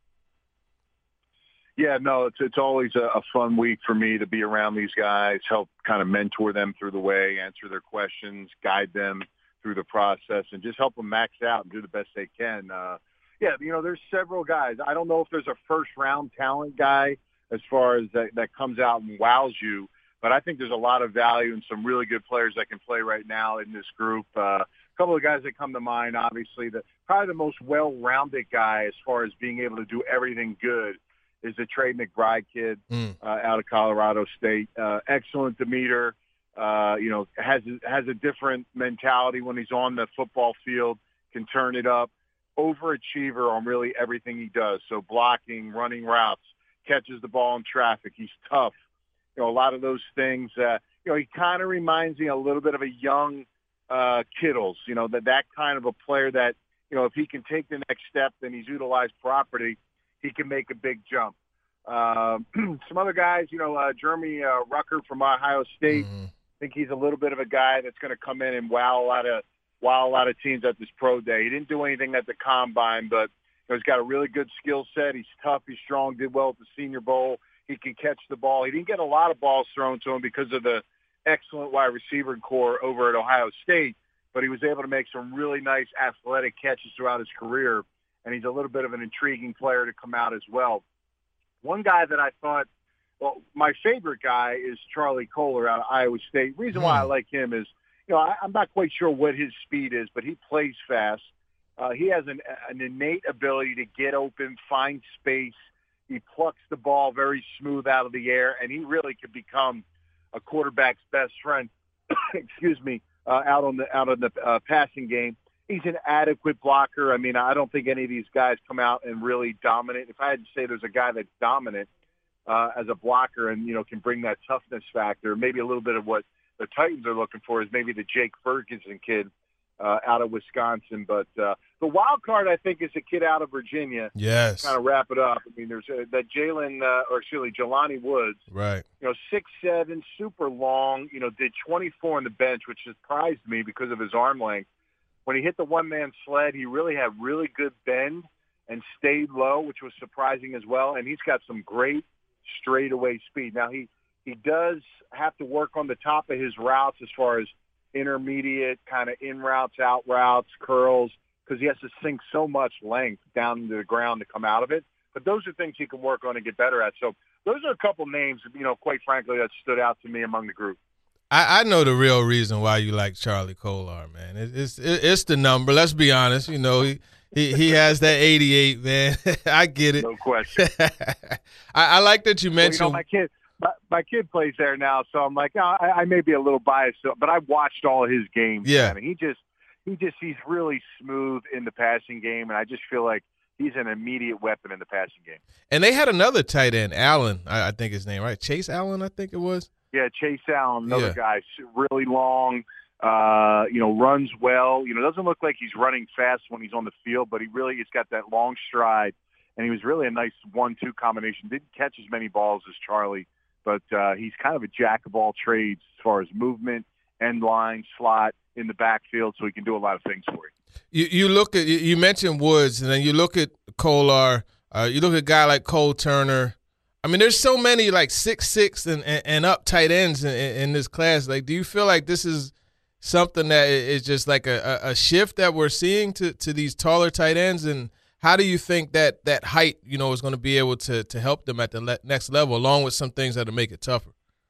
Yeah, no, it's it's always a, a fun week for me to be around these guys, help kind of mentor them through the way, answer their questions, guide them through the process, and just help them max out and do the best they can. Uh, yeah, you know, there's several guys. I don't know if there's a first-round talent guy as far as that, that comes out and wows you, but I think there's a lot of value in some really good players that can play right now in this group. Uh, a couple of guys that come to mind, obviously, the, probably the most well-rounded guy as far as being able to do everything good is the Trey McBride kid mm. uh, out of Colorado State. Uh, excellent demeanor, uh, you know, has has a different mentality when he's on the football field, can turn it up, overachiever on really everything he does. So blocking, running routes, catches the ball in traffic. He's tough. You know, a lot of those things, uh, you know, he kind of reminds me a little bit of a young uh, Kittles, you know, that, that kind of a player that, you know, if he can take the next step and he's utilized properly, he can make a big jump. Uh, some other guys, you know, uh, Jeremy uh, Rucker from Ohio State. Mm-hmm. I think he's a little bit of a guy that's going to come in and wow a lot of wow a lot of teams at this pro day. He didn't do anything at the combine, but you know, he's got a really good skill set. He's tough. He's strong. Did well at the Senior Bowl. He can catch the ball. He didn't get a lot of balls thrown to him because of the excellent wide receiver core over at Ohio State, but he was able to make some really nice athletic catches throughout his career, and he's a little bit of an intriguing player to come out as well. One guy that I thought, well, my favorite guy is Charlie Kolar out of Iowa State. Reason why I like him is, you know, I, I'm not quite sure what his speed is, but he plays fast. Uh, he has an, an innate ability to get open, find space. He plucks the ball very smooth out of the air, and he really could become a quarterback's best friend. Excuse me, uh, out on the out on the uh, passing game. He's an adequate blocker. I mean, I don't think any of these guys come out and really dominate. If I had to say there's a guy that's dominant uh, as a blocker and, you know, can bring that toughness factor, maybe a little bit of what the Titans are looking for is maybe the Jake Ferguson kid uh, out of Wisconsin. But uh, the wild card, I think, is a kid out of Virginia. Yes. Kind of wrap it up. I mean, there's uh, that Jalen, uh, or excuse me, Jelani Woods. Right. You know, six seven, super long, you know, did twenty-four on the bench, which surprised me because of his arm length. When he hit the one-man sled, he really had really good bend and stayed low, which was surprising as well. And he's got some great straightaway speed. Now, he, he does have to work on the top of his routes as far as intermediate kind of in routes, out routes, curls, because he has to sink so much length down to the ground to come out of it. But those are things he can work on and get better at. So those are a couple names, you know, quite frankly, that stood out to me among the group. I, I know the real reason why you like Charlie Kolar, man. It, it's it, it's the number. Let's be honest. You know, he he, he has that eighty-eight, man. I get it. No question. I, I like that you mentioned. Well, you know, my kid, my, my kid plays there now, so I'm like, oh, I, I may be a little biased, but I watched all of his games. Yeah, man. He just he just he's really smooth in the passing game, and I just feel like he's an immediate weapon in the passing game. And they had another tight end, Allen, I, I think his name, right? Chase Allen, I think it was. Yeah, Chase Allen, another yeah. guy, really long, uh, you know, runs well. You know, doesn't look like he's running fast when he's on the field, but he really has got that long stride, and he was really a nice one two combination. Didn't catch as many balls as Charlie, but uh, he's kind of a jack of all trades as far as movement, end line, slot, in the backfield, so he can do a lot of things for you. You, you look at, you mentioned Woods, and then you look at Kolar, uh, you look at a guy like Cole Turner. I mean, there's so many like six six and, and, and up tight ends in, in this class. Like, do you feel like this is something that is just like a, a shift that we're seeing to, to these taller tight ends? And how do you think that that height, you know, is going to be able to to help them at the le- next level, along with some things that'll make it tougher?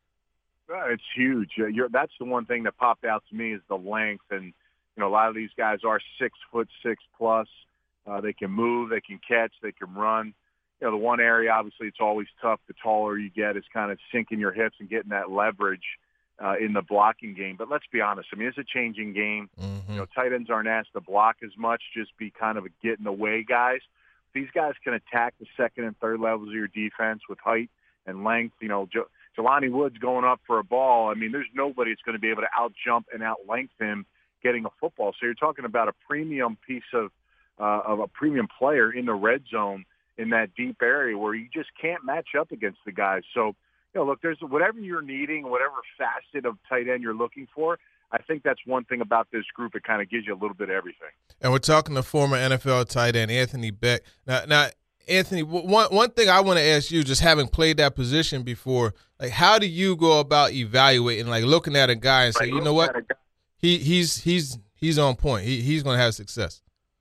Uh, it's huge. Uh, you're, that's the one thing that popped out to me is the length. And, you know, a lot of these guys are six foot six plus. Uh, they can move, they can catch, they can run. You know, the one area, obviously, it's always tough. The taller you get is kind of sinking your hips and getting that leverage uh, in the blocking game. But let's be honest. I mean, it's a changing game. Mm-hmm. You know, tight ends aren't asked to block as much, just be kind of a get-in-the-way guys. These guys can attack the second and third levels of your defense with height and length. You know, jo- Jelani Woods going up for a ball. I mean, there's nobody that's going to be able to out-jump and out-length him getting a football. So you're talking about a premium piece of, uh, of a premium player in the red zone. in that deep area where you just can't match up against the guys. So, you know, look, there's whatever you're needing, whatever facet of tight end you're looking for, I think that's one thing about this group. It kind of gives you a little bit of everything. And we're talking to former N F L tight end Anthony Becht. Now, now Anthony, one one thing I want to ask you, just having played that position before, like, how do you go about evaluating, like, looking at a guy and say, Right, you know what, he he's he's he's on point. He he's going to have success.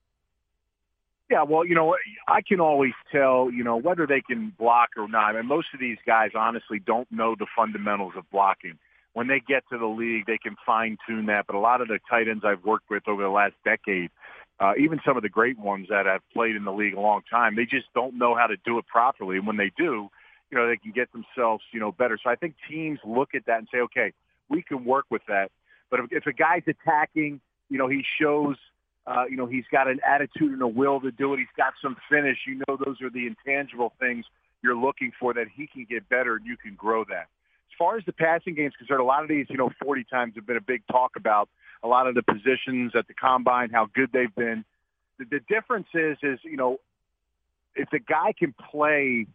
Yeah, well, you know, I can always tell, you know, whether they can block or not. I mean, most of these guys honestly don't know the fundamentals of blocking. When they get to the league, they can fine-tune that. But a lot of the tight ends I've worked with over the last decade, uh, even some of the great ones that have played in the league a long time, they just don't know how to do it properly. And when they do, you know, they can get themselves, you know, better. So I think teams look at that and say, okay, we can work with that. But if, if a guy's attacking, you know, he shows – Uh, you know, he's got an attitude and a will to do it. He's got some finish. You know, those are the intangible things you're looking for that he can get better and you can grow that. As far as the passing game is concerned, a lot of these, you know, forty times have been a big talk about a lot of the positions at the combine, how good they've been. The, the difference is, is, you know, if the guy can play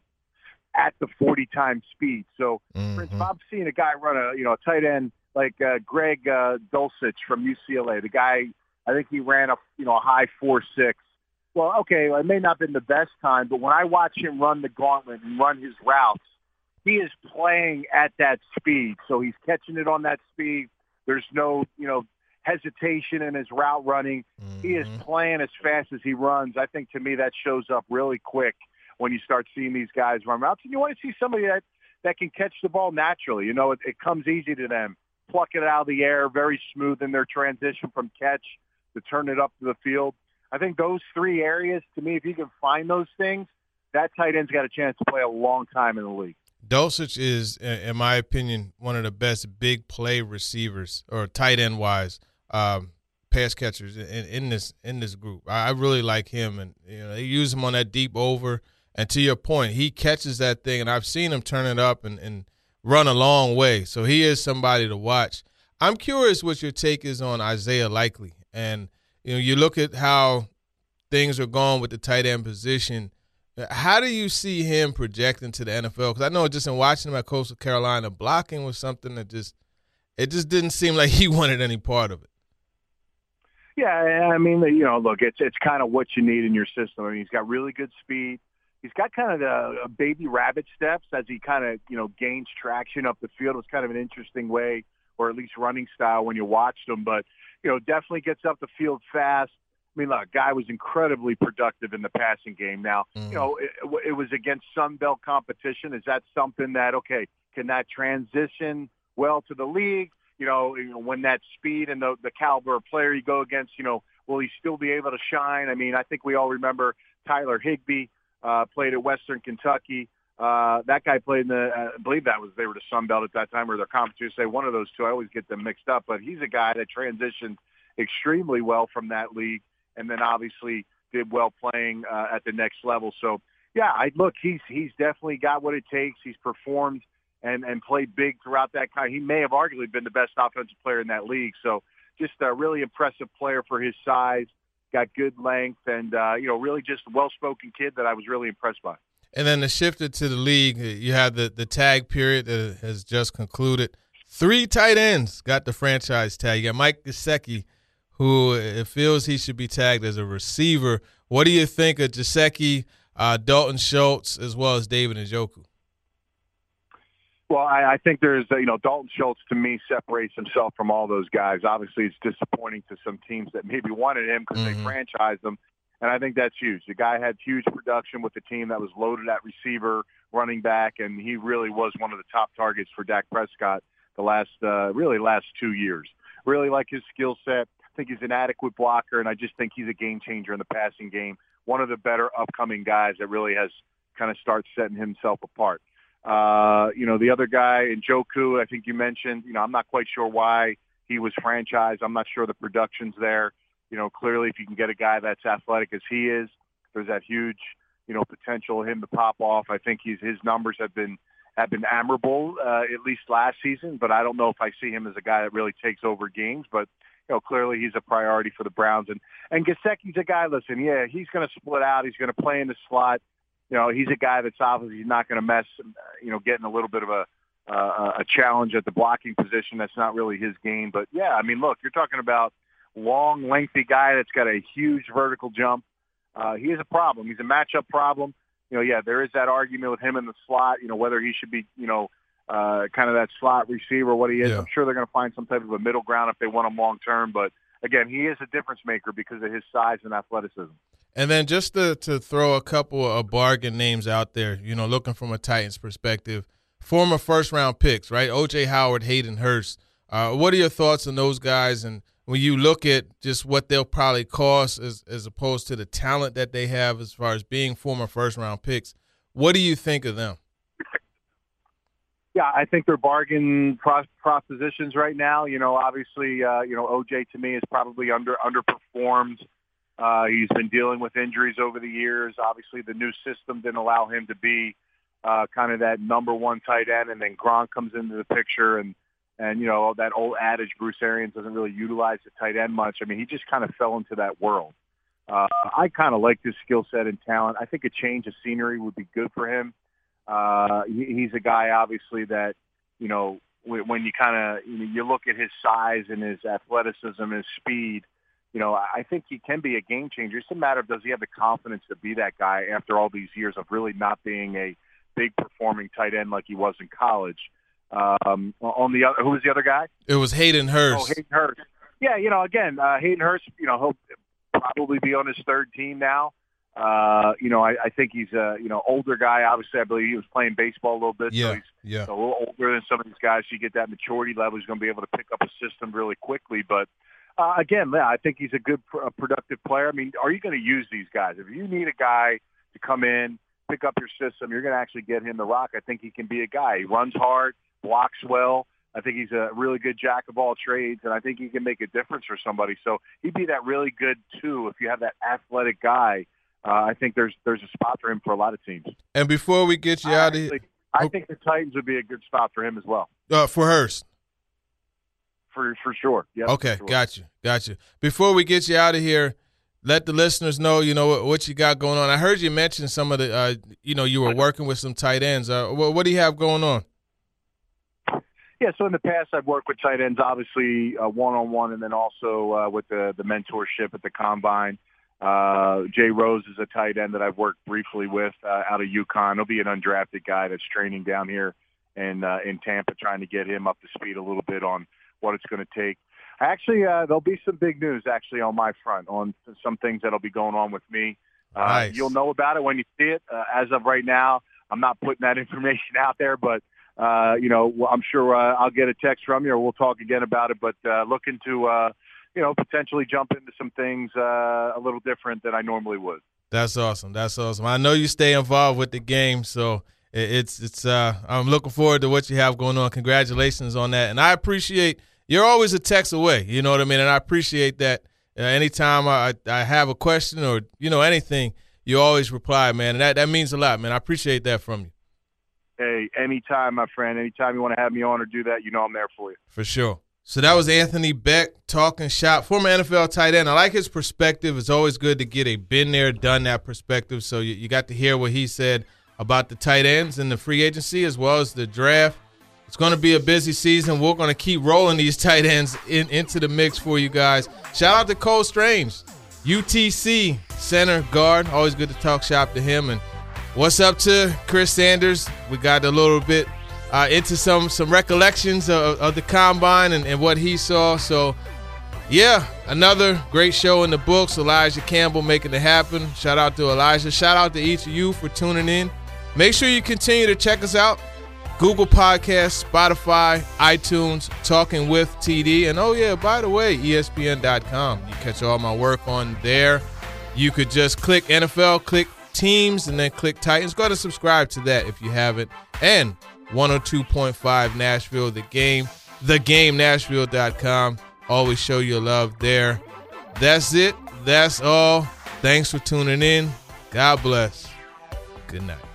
at the forty times speed. So, mm-hmm. for instance, I'm seeing a guy run a, you know, a tight end like uh, Greg uh, Dulcich from U C L A. The guy, I think he ran a you know a high four six. Well, okay, well, it may not have been the best time, but when I watch him run the gauntlet and run his routes, he is playing at that speed. So he's catching it on that speed. There's no you know hesitation in his route running. Mm-hmm. He is playing as fast as he runs. I think to me that shows up really quick when you start seeing these guys run routes. And you want to see somebody that, that can catch the ball naturally. You know, it, it comes easy to them. Pluck it out of the air, very smooth in their transition from catch to turn it up to the field. I think those three areas, to me, if you can find those things, that tight end's got a chance to play a long time in the league. Dulcich is, in my opinion, one of the best big play receivers, or tight end wise, um, pass catchers in, in this in this group. I really like him, and you know they use him on that deep over. And to your point, he catches that thing, and I've seen him turn it up and, and run a long way. So he is somebody to watch. I'm curious what your take is on Isaiah Likely. And, you know, you look at how things are going with the tight end position. How do you see him projecting to the N F L? Because I know just in watching him at Coastal Carolina, blocking was something that just it just didn't seem like he wanted any part of it. Yeah, I mean, you know, look, it's it's kind of what you need in your system. I mean, he's got really good speed. He's got kind of the baby rabbit steps as he kind of, you know, gains traction up the field. It's kind of an interesting way, or at least running style when you watched him. But, you know, definitely gets up the field fast. I mean, look, guy was incredibly productive in the passing game. Now, mm-hmm. you know, it, it was against Sun Belt competition. Is that something that, okay, can that transition well to the league? You know, when that speed and the, the caliber of player you go against, you know, will he still be able to shine? I mean, I think we all remember Tyler Higbee uh, played at Western Kentucky. Uh, that guy played in the, uh, I believe that was, they were the Sun Belt at that time, or their competition. Say one of those two. I always get them mixed up, but he's a guy that transitioned extremely well from that league, and then obviously did well playing uh, at the next level. So, yeah, I look, he's he's definitely got what it takes. He's performed and, and played big throughout that kind. He may have arguably been the best offensive player in that league. So, just a really impressive player for his size. Got good length, and uh, you know, really just a well-spoken kid that I was really impressed by. And then to shift it to the league, you have the, the tag period that has just concluded. Three tight ends got the franchise tag. You got Mike Gesicki, who it feels he should be tagged as a receiver. What do you think of Gesicki, uh, Dalton Schultz, as well as David Njoku? Well, I, I think there's, uh, you know, Dalton Schultz to me separates himself from all those guys. Obviously, it's disappointing to some teams that maybe wanted him because mm-hmm. they franchised him. And I think that's huge. The guy had huge production with the team that was loaded at receiver, running back, and he really was one of the top targets for Dak Prescott the last, uh, really last two years. Really like his skill set. I think he's an adequate blocker, and I just think he's a game changer in the passing game. One of the better upcoming guys that really has kind of started setting himself apart. Uh, you know, the other guy, Njoku, I think you mentioned, you know, I'm not quite sure why he was franchised. I'm not sure the production's there. You know, clearly if you can get a guy that's athletic as he is, there's that huge, you know, potential of him to pop off. I think he's, his numbers have been have been admirable, uh, at least last season, but I don't know if I see him as a guy that really takes over games. But, you know, clearly he's a priority for the Browns. And, and Gesicki's a guy, listen, yeah, he's going to split out. He's going to play in the slot. you know, he's a guy that's obviously not going to mess, you know, getting a little bit of a uh, a challenge at the blocking position. That's not really his game. But, yeah, I mean, look, you're talking about long, lengthy guy that's got a huge vertical jump. Uh, he is a problem. He's a matchup problem. You know, yeah, there is that argument with him in the slot, you know, whether he should be, you know, uh, kind of that slot receiver, what he is. Yeah. I'm sure they're going to find some type of a middle ground if they want him long term. But, again, he is a difference maker because of his size and athleticism. And then just to, to throw a couple of bargain names out there, you know, looking from a Titans perspective, former first-round picks, right? O J Howard, Hayden Hurst. Uh, what are your thoughts on those guys? And when you look at just what they'll probably cost as, as opposed to the talent that they have as far as being former first-round picks, what do you think of them? Yeah, I think they're bargain pro- propositions right now. You know, obviously, uh, you know, O J to me is probably under underperformed. Uh, he's been dealing with injuries over the years. Obviously, the new system didn't allow him to be uh, kind of that number one tight end, and then Gronk comes into the picture, and, and you know, that old adage, Bruce Arians doesn't really utilize the tight end much. I mean, he just kind of fell into that world. Uh, I kind of like his skill set and talent. I think a change of scenery would be good for him. Uh, he, he's a guy, obviously, that, you know, when, when you kind of you, know, you look at his size and his athleticism, his speed, you know, I think he can be a game changer. It's a matter of does he have the confidence to be that guy after all these years of really not being a big performing tight end like he was in college. Um, on the other, who was the other guy? It was Hayden Hurst. Oh, Hayden Hurst. Yeah, you know, again, uh, Hayden Hurst, you know, he'll probably be on his third team now. Uh, you know, I, I think he's a, you know, older guy. Obviously, I believe he was playing baseball a little bit. Yeah, so he's yeah. a little older than some of these guys. So you get that maturity level. He's going to be able to pick up a system really quickly. But, uh, again, yeah, I think he's a good, a productive player. I mean, are you going to use these guys? If you need a guy to come in, pick up your system, you're going to actually get him the rock. I think he can be a guy. He runs hard, blocks well. I think he's a really good jack of all trades, and I think he can make a difference for somebody. So he'd be that really good, too, if you have that athletic guy. Uh, I think there's there's a spot for him for a lot of teams. And before we get you I out of actually, here, I think the Titans would be a good spot for him as well. Uh, for Hurst. For for sure. Yep, okay, for sure. got you, got you. Before we get you out of here, let the listeners know, you know, what, what you got going on. I heard you mention some of the, uh, you know, you were working with some tight ends. Uh, what, what do you have going on? Yeah, so in the past I've worked with tight ends, obviously uh, one-on-one, and then also uh, with the, the mentorship at the Combine. Uh, Jay Rose is a tight end that I've worked briefly with uh, out of UConn. He'll be an undrafted guy that's training down here in, uh, in Tampa, trying to get him up to speed a little bit on what it's going to take. Actually, uh, there'll be some big news actually on my front on some things that'll be going on with me. Uh, nice. You'll know about it when you see it. Uh, as of right now, I'm not putting that information out there, but uh, you know, I'm sure uh, I'll get a text from you, or we'll talk again about it. But uh, looking to, uh, you know, potentially jump into some things uh, a little different than I normally would. That's awesome. That's awesome. I know you stay involved with the game, so it's it's. Uh, I'm looking forward to what you have going on. Congratulations on that, and I appreciate. You're always a text away, you know what I mean, and I appreciate that. Uh, anytime I I have a question or you know anything, you always reply, man, and that that means a lot, man. I appreciate that from you. Hey, anytime, my friend. Anytime you want to have me on or do that, you know I'm there for you. For sure. So that was Anthony Beck talking shop, former N F L tight end. I like his perspective. It's always good to get a been there, done that perspective. So you, you got to hear what he said about the tight ends and the free agency as well as the draft. It's going to be a busy season. We're going to keep rolling these tight ends in, into the mix for you guys. Shout out to Cole Strange, U T C center guard. Always good to talk shop to him. And what's up to Chris Sanders? We got a little bit uh, into some some recollections of, of the Combine and, and what he saw. So, yeah, another great show in the books. Elijah Campbell making it happen. Shout out to Elijah. Shout out to each of you for tuning in. Make sure you continue to check us out. Google Podcasts, Spotify, iTunes, Talking with T D. And, oh, yeah, by the way, E S P N dot com. You catch all my work on there. You could just click N F L, click teams, and then click Titans. Go ahead and subscribe to that if you haven't. And one oh two point five Nashville, The Game, the game nashville dot com. Always show your love there. That's it. That's all. Thanks for tuning in. God bless. Good night.